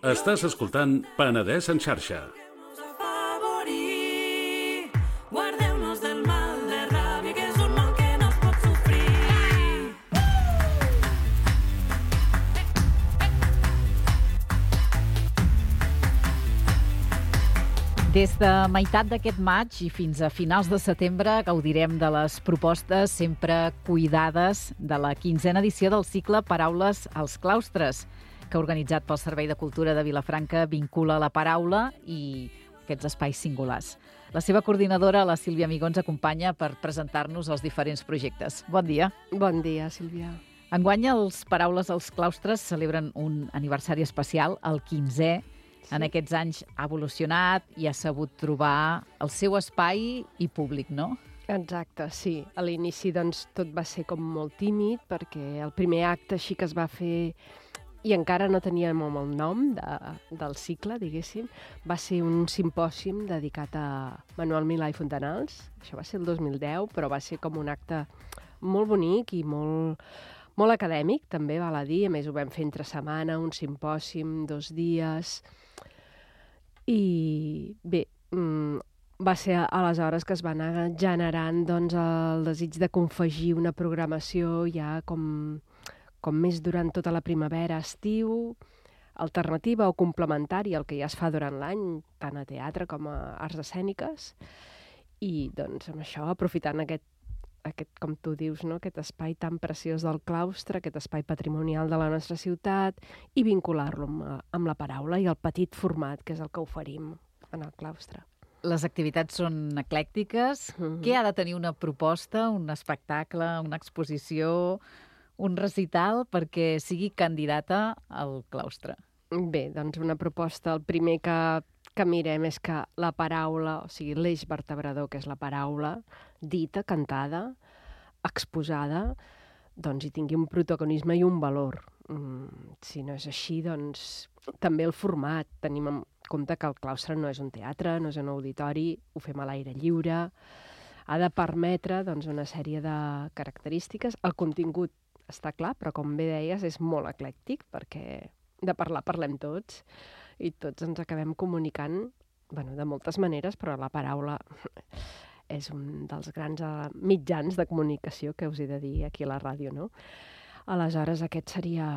Estàs escoltant Penedès en xarxa. Guardeu-nos del mal de ràbia, que és un mal que no es pot sofrir. Des de meitat d'aquest maig i fins a finals de setembre gaudirem de les propostes sempre cuidades de la 15a edició del cicle Paraules als claustres, que organitzat pel Servei de Cultura de Vilafranca vincula la paraula i aquests espais singulars. La seva coordinadora, la Sílvia Amigó, ens acompanya per presentar-nos els diferents projectes. Bon dia. Bon dia, Sílvia. Enguany els Paraules als claustres celebren un aniversari especial, el 15è. En aquests anys ha evolucionat i ha sabut trobar el seu espai i públic, no? Exacte, sí. A l'inici doncs, tot va ser com molt tímid, perquè el primer acte així que es va fer i encara no teníem el nom del cicle, diguéssim, va ser un simpòsium dedicat a Manuel Milà i Fontanals. Això va ser el 2010, però va ser com un acte molt bonic i molt acadèmic, també val a dir. A més, ho vam fer entre setmana, un simpòsium, 2 dies. I bé, va ser aleshores que es va anar generant doncs, el desig de confegir una programació ja com més durant tota la primavera, estiu, alternativa o complementària al que ja es fa durant l'any, tant a teatre com a arts escèniques. I doncs amb això, aprofitant aquest com tu dius, no? Aquest espai tan preciós del claustre, aquest espai patrimonial de la nostra ciutat, i vincular-lo amb la paraula i el petit format, que és el que oferim en el claustre. Les activitats són eclèctiques. Què ha de tenir una proposta, un espectacle, una exposició, un recital perquè sigui candidata al claustre? Bé, doncs una proposta, el primer que mirem és que la paraula, o sigui, l'eix vertebrador, que és la paraula, dita, cantada, exposada, doncs hi tingui un protagonisme i un valor. Si no és així, doncs també el format. Tenim en compte que el claustre no és un teatre, no és un auditori, ho fem a l'aire lliure, ha de permetre doncs, una sèrie de característiques. El contingut està clar, però com bé deies, és molt eclèctic, perquè de parlar parlem tots i tots ens acabem comunicant de moltes maneres, però la paraula és un dels grans mitjans de comunicació que us he de dir aquí a la ràdio, no? Aleshores, aquest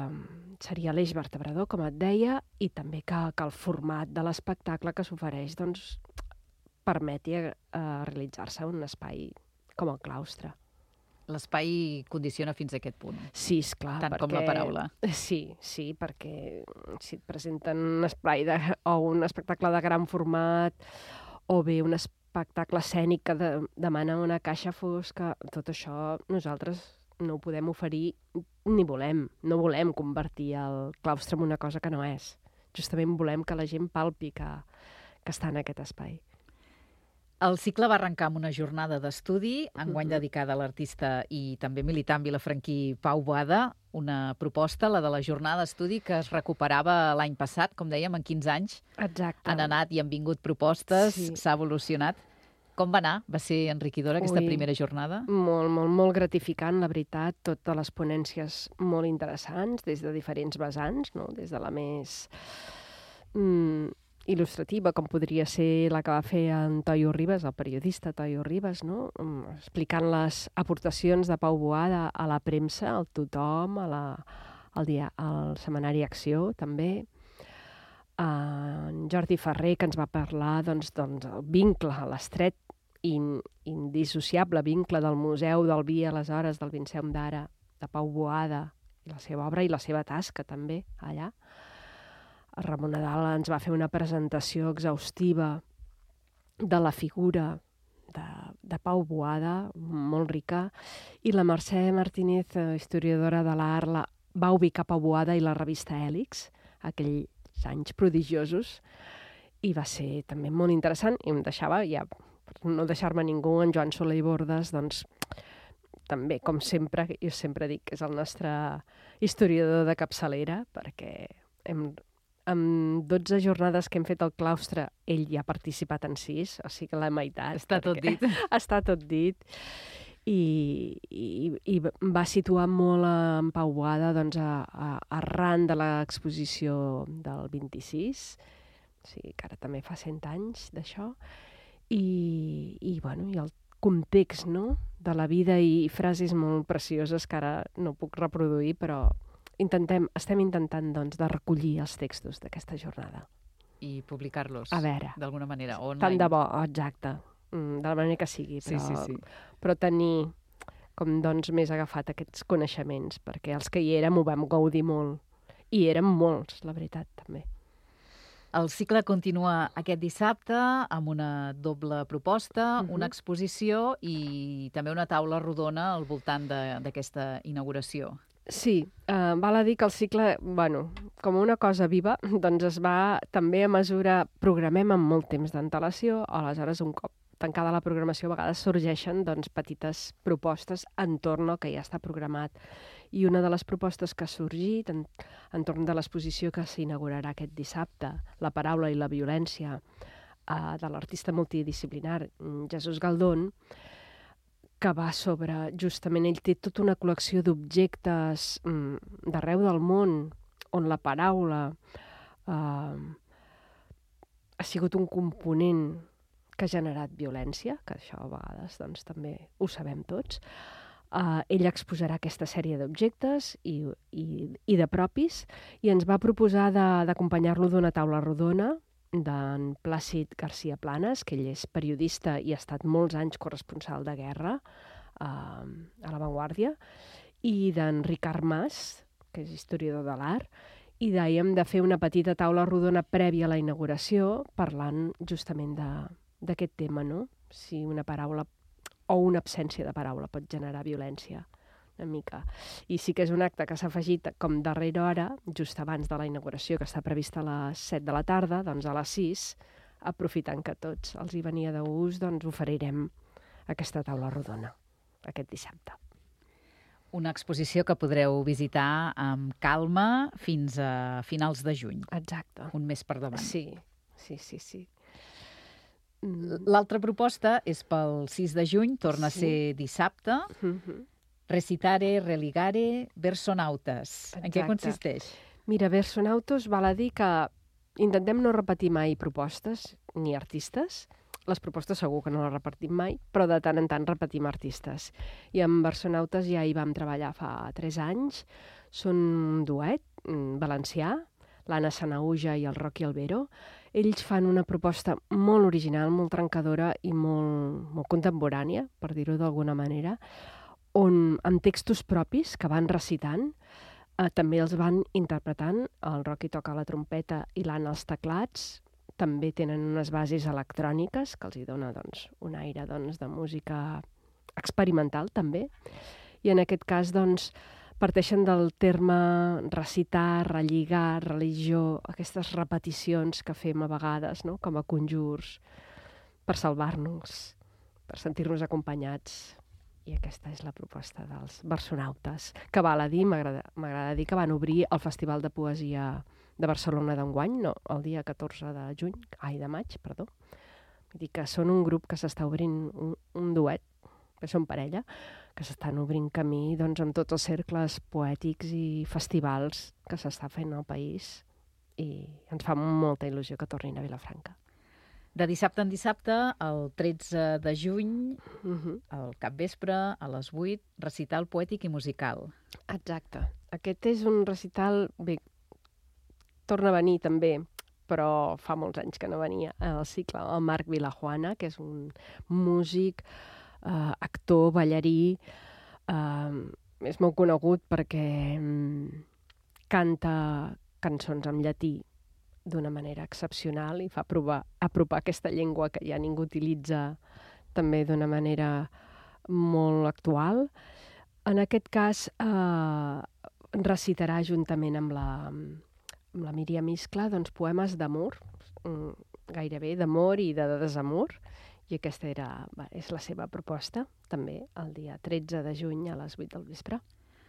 seria l'eix vertebrador, com et deia, i també que el format de l'espectacle que s'ofereix doncs, permeti realitzar-se un espai com el claustre. L'espai condiciona fins a aquest punt. Sí, esclar. Tant com la paraula. Sí, perquè si et presenten un espai o un espectacle de gran format o bé un espectacle escènic que demana una caixa fosca, tot això nosaltres no ho podem oferir ni volem. No volem convertir el claustre en una cosa que no és. Justament volem que la gent palpi que està en aquest espai. El cicle va arrencar amb una jornada d'estudi, enguany dedicada a l'artista i també militant vilafranquí Pau Boada, una proposta, la de la jornada d'estudi, que es recuperava l'any passat, com dèiem, en 15 anys. Exacte. Han anat i han vingut propostes, sí. S'ha evolucionat. Com va anar? Va ser enriquidora aquesta primera jornada? Molt gratificant, la veritat. Totes les ponències molt interessants, des de diferents vessants, no? Des de la més il·lustrativa, com podria ser la que va fer en Toyo Ribas, el periodista Toyo Ribas, no? Explicant les aportacions de Pau Boada a la premsa, al Tothom, al setmanari Acció, també. En Jordi Ferrer, que ens va parlar del vincle, l'estret i indissociable vincle del Museu del Vi, aleshores, del Vinceum d'Ara, de Pau Boada, i la seva obra i la seva tasca, també, allà. El Ramon Nadal ens va fer una presentació exhaustiva de la figura de Pau Boada, molt rica, i la Mercè Martínez, historiadora de l'art, va ubicar Pau Boada i la revista Hèlix, aquells anys prodigiosos, i va ser també molt interessant, i em deixava, ja, per no deixar-me ningú, en Joan Soler i Bordes, doncs, també, com sempre, jo sempre dic que és el nostre historiador de capçalera, perquè amb 12 jornades que hem fet al claustre, ell ja ha participat en 6, o sigui que la meitat. Està tot dit. Està tot dit. i va situar molt en Pau Boada doncs, arran de l'exposició del 26, o sigui que ara també fa 100 anys d'això, i el context, no?, de la vida i frases molt precioses que ara no puc reproduir, però estem intentant doncs, de recollir els textos d'aquesta jornada. I publicar-los, A veure, d'alguna manera, online. tant de bo, exacte, de la manera que sigui, però tenir com doncs més agafat aquests coneixements, perquè els que hi érem ho vam gaudir molt, i érem molts, la veritat, també. El cicle continua aquest dissabte amb una doble proposta, una exposició i també una taula rodona al voltant d'aquesta inauguració. Sí, val a dir que el cicle, com una cosa viva, doncs es va també a mesura, programem amb molt temps d'antelació, aleshores un cop tancada la programació a vegades sorgeixen doncs, petites propostes entorn al que ja està programat. I una de les propostes que ha sorgit entorn de l'exposició que s'inaugurarà aquest dissabte, La paraula i la violència, de l'artista multidisciplinar Jesús Galdón, que va sobre, justament, ell té tota una col·lecció d'objectes d'arreu del món, on la paraula ha sigut un component que ha generat violència, que això a vegades doncs, també ho sabem tots. Ell exposarà aquesta sèrie d'objectes i de propis i ens va proposar d'acompanyar-lo d'una taula rodona d'en Plàcid García Planas, que ell és periodista i ha estat molts anys corresponsal de guerra a La Vanguardia, i d'en Ricard Mas, que és historiador de l'art, i dèiem de fer una petita taula rodona prèvia a la inauguració parlant justament d'aquest tema, no? Si una paraula o una absència de paraula pot generar violència, una mica. I sí que és un acte que s'ha afegit com darrera hora, just abans de la inauguració, que està prevista a les 7 de la tarda, doncs a les 6, aprofitant que tots els hi venia de gust, doncs oferirem aquesta taula rodona aquest dissabte. Una exposició que podreu visitar amb calma fins a finals de juny. Exacte. Un mes per davant. Sí. L'altra proposta és pel 6 de juny, torna a ser dissabte. Recitare, religare, versonautes. En què consisteix? Mira, Versonautos val a dir que intentem no repetir mai propostes ni artistes. Les propostes segur que no les repetim mai, però de tant en tant repetim artistes. I amb Versonautes ja hi vam treballar fa 3 anys. Són un duet valencià, l'Anna Sanauja i el Rocky Albero. Ells fan una proposta molt original, molt trencadora i molt contemporània, per dir-ho d'alguna manera, on amb textos propis que van recitant, també els van interpretant. El Rocky toca la trompeta i l'Anna els teclats. També tenen unes bases electròniques que els hi dona doncs, un aire de música experimental, també. I en aquest cas, doncs, parteixen del terme recitar, relligar, religió, aquestes repeticions que fem a vegades, no?, com a conjurs, per salvar-nos, per sentir-nos acompanyats. I aquesta és la proposta dels Versonautes, que val a dir, m'agrada dir que van obrir el Festival de Poesia de Barcelona d'enguany, no, el dia 14 de maig, perdó. Vull dir que són un grup que s'està obrint un duet, que són parella, que s'estan obrint camí doncs, amb tots els cercles poètics i festivals que s'està fent al país, i ens fa molta il·lusió que tornin a Vilafranca. De dissabte en dissabte, el 13 de juny, al capvespre, a les 8, recital poètic i musical. Exacte. Aquest és un recital, bé, torna a venir també, però fa molts anys que no venia al cicle, el Marc Vilajuana, que és un músic, actor, ballarí, és molt conegut perquè canta cançons en llatí d'una manera excepcional i fa apropar aquesta llengua que ja ningú utilitza també d'una manera molt actual. En aquest cas, recitarà juntament amb la Míriam Iscla doncs, poemes d'amor, gairebé d'amor i de desamor, i aquesta és la seva proposta, també, el dia 13 de juny a les 8 del vespre.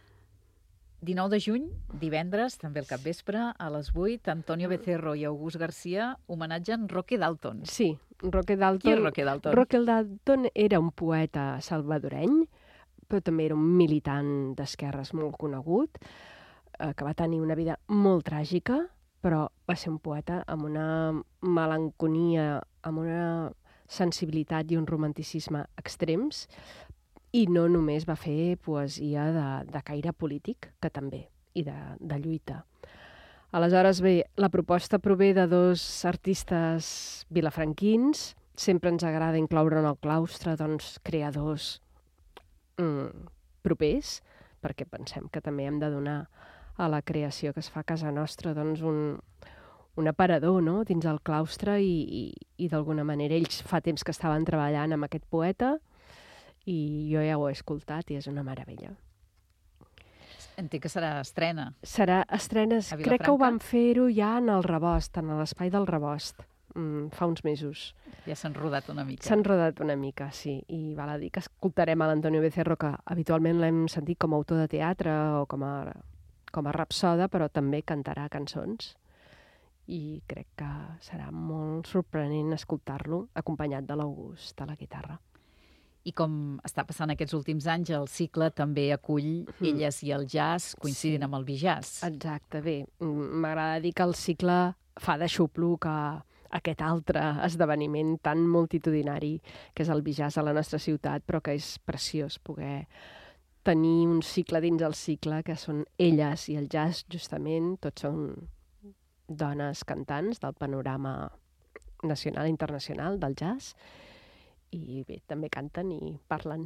19 de juny, divendres, també al capvespre, a les 8, Antonio Becerro i August Garcia homenatgen Roque Dalton. Sí, Roque Dalton. Qui és Roque Dalton? Roque Dalton era un poeta salvadoreny, però també era un militant d'esquerres molt conegut, que va tenir una vida molt tràgica, però va ser un poeta amb una melanconia, amb una sensibilitat i un romanticisme extrems, i no només va fer poesia de caire polític, que també, i de lluita. Aleshores, bé, la proposta prové de dos artistes vilafranquins. Sempre ens agrada incloure en el claustre doncs, creadors propers, perquè pensem que també hem de donar a la creació que es fa a casa nostra doncs, un aparador, no?, dins el claustre i d'alguna manera ells fa temps que estaven treballant amb aquest poeta i jo ja ho he escoltat i és una meravella. Entenc que serà estrena. Serà estrena, A Vilafranca? crec que ho vam fer-ho ja en el Rebost, en l'espai del Rebost, fa uns mesos. Ja s'han rodat una mica. S'han rodat una mica, sí, i val a dir que escoltarem a l'Antonio Becerro, que habitualment l'hem sentit com a autor de teatre o com a rapsoda, però també cantarà cançons. I crec que serà molt sorprenent escoltar-lo acompanyat de l'August a la guitarra. I com està passant aquests últims anys, el cicle també acull Elles i el jazz, coincidint amb el bijazz. Exacte, bé, m'agrada dir que el cicle fa de xuplo que aquest altre esdeveniment tan multitudinari que és el bijazz a la nostra ciutat, però que és preciós poder tenir un cicle dins el cicle, que són elles i el jazz, justament, tots són dones cantants del panorama nacional i internacional del jazz, i bé, també canten i parlen.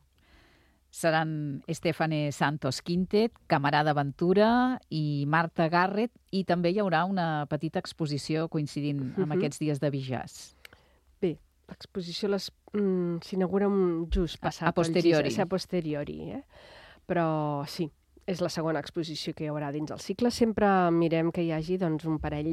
Seran Estefane Santos Quintet, Camarada Ventura i Marta Garrett, i també hi haurà una petita exposició coincidint amb aquests dies de bijazz. Bé, l'exposició s'inaugura just passat A posteriori. A posteriori, Però sí, és la segona exposició que hi haurà dins el cicle. Sempre mirem que hi hagi doncs, un parell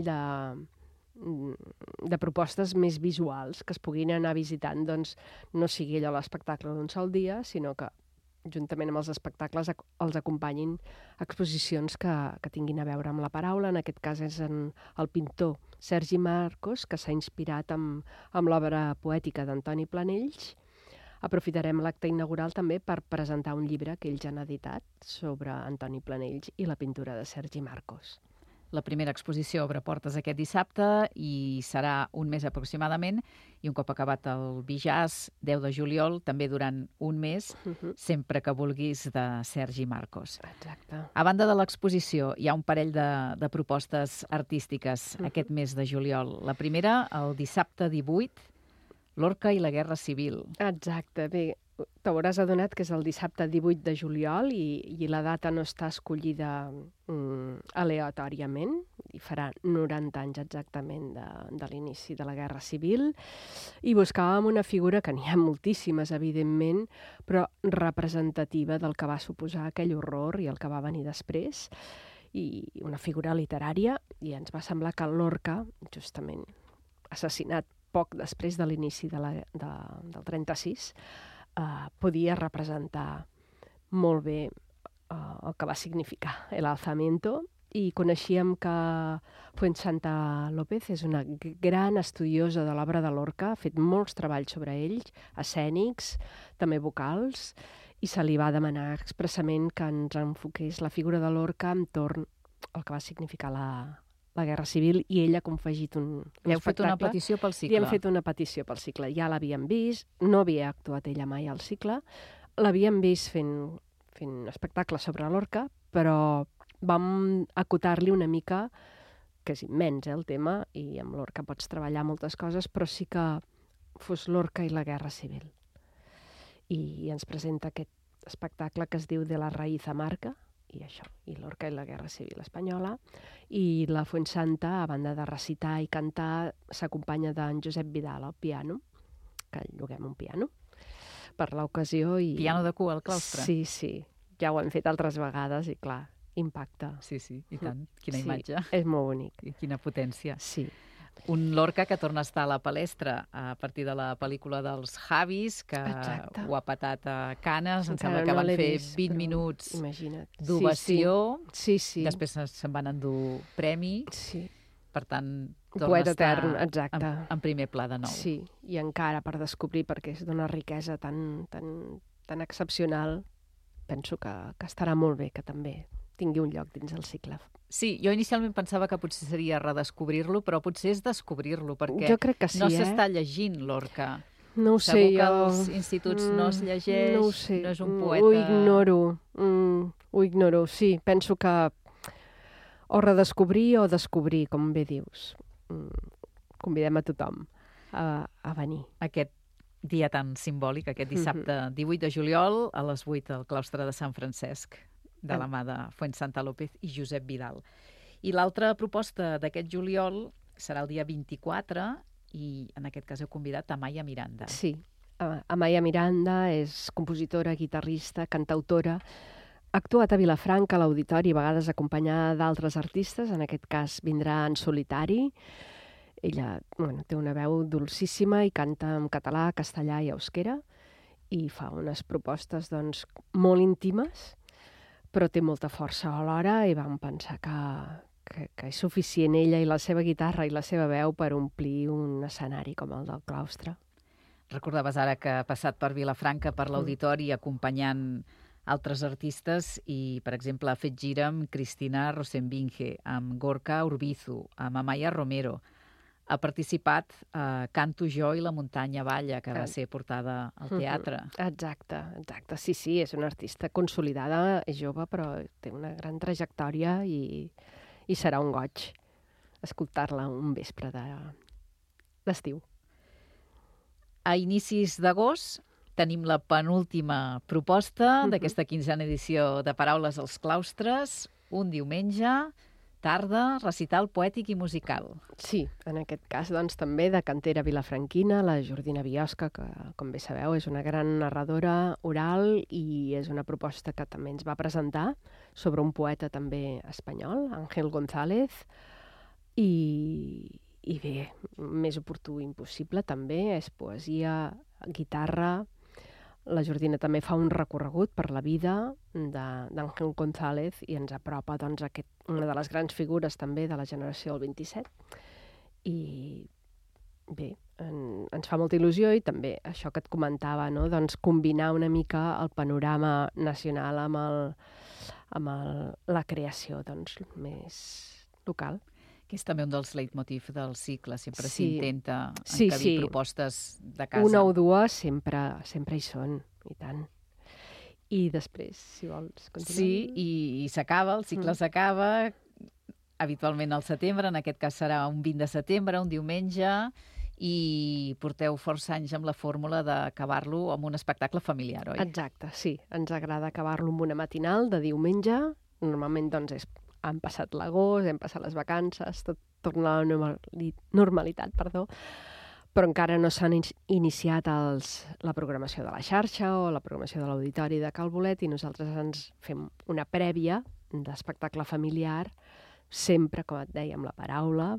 de propostes més visuals que es puguin anar visitant, doncs no sigui allò l'espectacle d'un sol dia, sinó que juntament amb els espectacles els acompanyin exposicions que tinguin a veure amb la paraula. En aquest cas és el pintor Sergi Marcos, que s'ha inspirat amb l'obra poètica d'Antoni Planells. Aprofitarem l'acte inaugural també per presentar un llibre que ells han editat sobre Antoni Planells i la pintura de Sergi Marcos. La primera exposició obre portes aquest dissabte i serà un mes aproximadament, i un cop acabat el bijazz, 10 de juliol, també durant un mes, sempre que vulguis, de Sergi Marcos. Exacte. A banda de l'exposició, hi ha un parell de propostes artístiques aquest mes de juliol. La primera, el dissabte 18, Lorca i la Guerra Civil. Exacte, bé, t'hauràs adonat que és el dissabte 18 de juliol i la data no està escollida aleatòriament, i farà 90 anys exactament de l'inici de la Guerra Civil, i buscàvem una figura que n'hi ha moltíssimes, evidentment, però representativa del que va suposar aquell horror i el que va venir després, i una figura literària, i ens va semblar que Lorca, justament assassinat poc després de l'inici del 36, podia representar molt bé el que va significar l'alzamiento, i coneixíem que Fuensanta López és una gran estudiosa de l'obra de Lorca, ha fet molts treballs sobre ells, escènics, també vocals, i se li va demanar expressament que ens enfoqués la figura de Lorca entorn al que va significar la Guerra Civil, i ella ha confegit un Heu fet una espectacle. petició pel Li cicle. hem fet una petició pel cicle. Ja l'havíem vist, no havia actuat ella mai al cicle, l'havíem vist fent espectacles sobre Lorca, però vam acotar-li una mica, que és immens el tema, i amb Lorca pots treballar moltes coses, però sí que fos Lorca i la Guerra Civil. I ens presenta aquest espectacle que es diu De la raïz amarga, i això, i Lorca i la Guerra Civil espanyola, i la Fuensanta, a banda de recitar i cantar, s'acompanya d'en Josep Vidal al piano, que lloguem un piano per l'ocasió. Piano de cua al claustre. Sí, sí, ja ho hem fet altres vegades i clar, impacta. Sí, i tant. Quina Sí, imatge. és molt bonic. I quina potència. Sí. Un Lorca que torna a estar a la palestra a partir de la pel·lícula dels Javis, que Exacte. ho ha patat a Canes. Em Encara sembla que no van l'he fer vist, 20 però minuts imagina't. d'ovació. Sí. Després se'n van endur premi. Sí. Per tant, Un torna a poeta estar etern, exacte. en primer pla de nou. Sí, i encara per descobrir, perquè és d'una riquesa tan excepcional, penso que estarà molt bé que també tingui un lloc dins el cicle. Sí, jo inicialment pensava que potser seria redescobrir-lo, però potser és descobrir-lo, perquè Jo crec que sí, no s'està llegint Lorca. No ho sé, Segur que jo... als instituts no es llegeix, no ho sé. no és un poeta... Ho ignoro, sí. Penso que o redescobrir o descobrir, com bé dius. Convidem a tothom a venir. Aquest dia tan simbòlic, aquest dissabte 18 de juliol a les 8 al claustre de Sant Francesc, de la mà de Fuensanta López i Josep Vidal. I l'altra proposta d'aquest juliol serà el dia 24 i en aquest cas heu convidat Amaia Miranda. Sí, Amaia Miranda és compositora, guitarrista, cantautora. Ha actuat a Vilafranca, a l'Auditori, a vegades acompanyada d'altres artistes, en aquest cas vindrà en solitari. Ella té una veu dolcíssima i canta en català, castellà i euskera i fa unes propostes molt íntimes, però té molta força alhora i vam pensar que és suficient ella i la seva guitarra i la seva veu per omplir un escenari com el del claustre. Recordaves ara que ha passat per Vilafranca, per l'Auditori, acompanyant altres artistes i, per exemple, ha fet gira amb Cristina Rosenbinge, amb Gorka Urbizu, amb Amaya Romero. Ha participat a Canto jo i la muntanya balla, que va ser portada al teatre. Exacte. Sí, és una artista consolidada, és jove, però té una gran trajectòria i serà un goig escoltar-la un vespre d'estiu. A inicis d'agost tenim la penúltima proposta d'aquesta 15a edició de Paraules als claustres, un diumenge, tarda, recital poètic i musical. Sí, en aquest cas també de cantera vilafranquina, la Jordina Biosca, que com bé sabeu és una gran narradora oral i és una proposta que també ens va presentar sobre un poeta també espanyol, Ángel González, i bé, més oportú impossible també, és poesia, guitarra. La Jordina també fa un recorregut per la vida d'Ángel González i ens apropa una de les grans figures també de la generació del 27. I bé, ens fa molta il·lusió i també això que et comentava, no? Combinar una mica el panorama nacional amb la creació més local. Que és també un dels leitmotifs del cicle. Sempre Sí. s'intenta Sí, encabir sí. propostes de casa. Una o dues sempre hi són, i tant. I després, si vols continuar. Sí, i s'acaba, el cicle s'acaba, habitualment al setembre, en aquest cas serà un 20 de setembre, un diumenge, i porteu força anys amb la fórmula d'acabar-lo amb un espectacle familiar, oi? Exacte, sí. Ens agrada acabar-lo amb una matinal de diumenge. Normalment, han passat l'agost, hem passat les vacances, tot torna a la normalitat, però encara no s'han iniciat la programació de la xarxa o la programació de l'Auditori de Cal Bolet i nosaltres ens fem una prèvia d'espectacle familiar, sempre, com et deia, amb la paraula,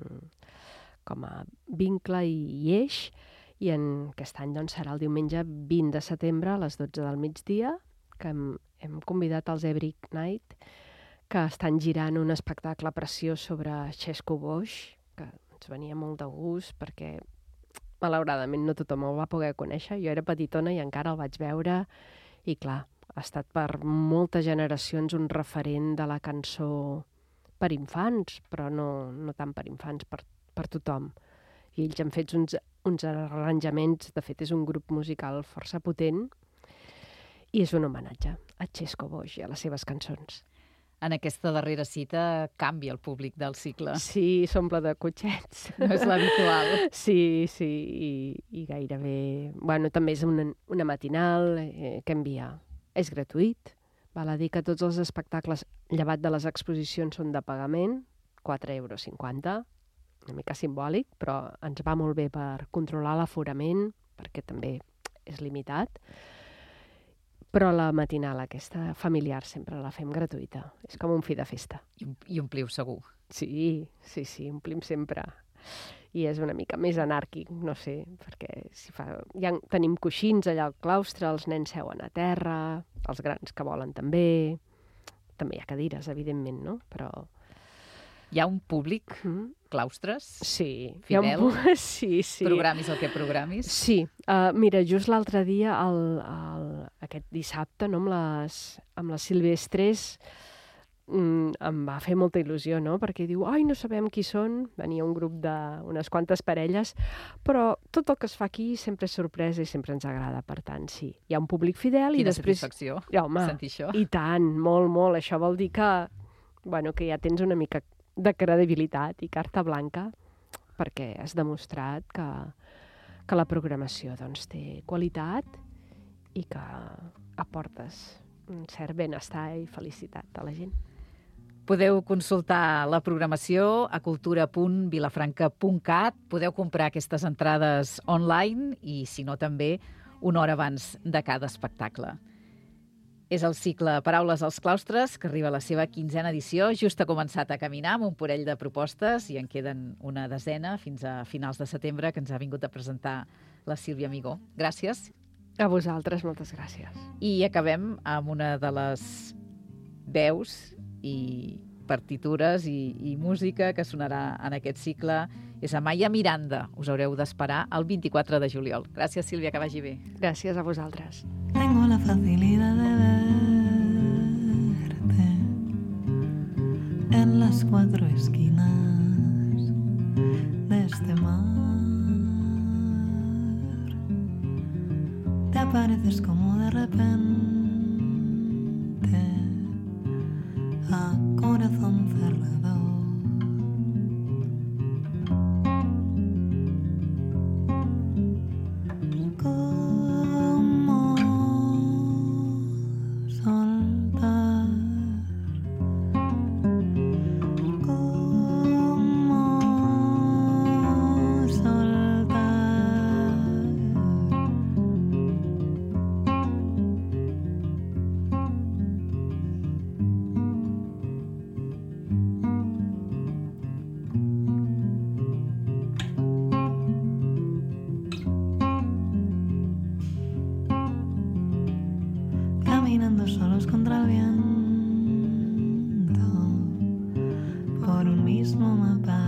com a vincle i eix, i aquest any serà el diumenge 20 de setembre a les 12 del migdia, que hem convidat els Every Night, que estan girant un espectacle preciós sobre Xesco Boix, que ens venia molt de gust, perquè malauradament no tothom el va poder conèixer. Jo era petitona i encara el vaig veure, i clar, ha estat per moltes generacions un referent de la cançó per infants, però no tant per infants, per tothom. I ells han fet uns arranjaments, de fet és un grup musical força potent, i és un homenatge a Xesco Boix i a les seves cançons. En aquesta darrera cita canvia el públic del cicle. Sí, s'omple de cotxets. No és l'habitual. Sí, i gairebé... Bueno, també és una matinal que envia. És gratuït. Val a dir que tots els espectacles, llevat de les exposicions, són de pagament, 4,50 €, una mica simbòlic, però ens va molt bé per controlar l'aforament, perquè també és limitat. Però la matinal aquesta familiar sempre la fem gratuïta. És com un fi de festa. I ompliu segur. Sí, omplim sempre. I és una mica més anàrquic, no sé, perquè tenim coixins allà al claustre, els nens seuen a terra, els grans que volen també. També hi ha cadires, evidentment, no? Però Hi ha un públic, claustres, Sí. Fidel? Sí. programis el que programis. Sí. Mira, just l'altre dia, aquest dissabte, no, amb les Silvestres, em va fer molta il·lusió, no? Perquè diu, ai, no sabem qui són. Venia un grup d'unes quantes parelles, però tot el que es fa aquí sempre és sorpresa i sempre ens agrada. Per tant, sí, hi ha un públic fidel. Quina I després... satisfacció home, sentir això. I tant, molt, molt. Això vol dir que, bueno, que ja tens una mica de credibilitat i carta blanca, perquè has demostrat que la programació doncs, té qualitat i que aportes un cert benestar i felicitat a la gent. Podeu consultar la programació a cultura.vilafranca.cat. Podeu comprar aquestes entrades online i, si no, també una hora abans de cada espectacle. És el cicle Paraules als claustres, que arriba a la seva 15a edició. Just ha començat a caminar amb un parell de propostes i en queden una desena fins a finals de setembre, que ens ha vingut a presentar la Sílvia Amigó. Gràcies. A vosaltres, moltes gràcies. I acabem amb una de les veus i partitures i música que sonarà en aquest cicle. És Amaya Miranda. Us haureu d'esperar el 24 de juliol. Gràcies, Sílvia, que vagi bé. Gràcies a vosaltres. Tengo la facilidad de verte en las 4 esquinas de este mar. Te apareces como de repente a corazón cerrado. ¿Cómo soltar? ¿Cómo soltar? Caminando solos contra el viento por un mismo mapa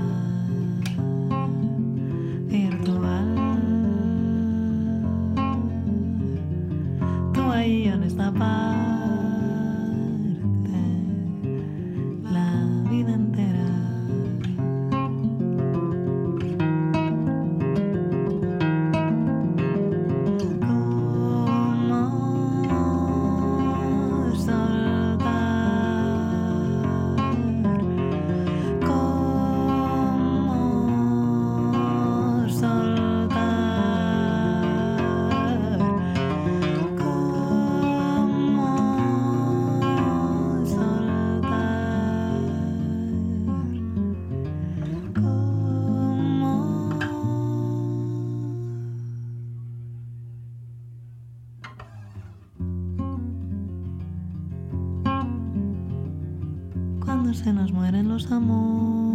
virtual. Tú ahí en esta parte, la vida entera. ¿Cómo soltar? ¿Cómo soltar? ¿Cómo soltar? Cuando se nos mueren los amores,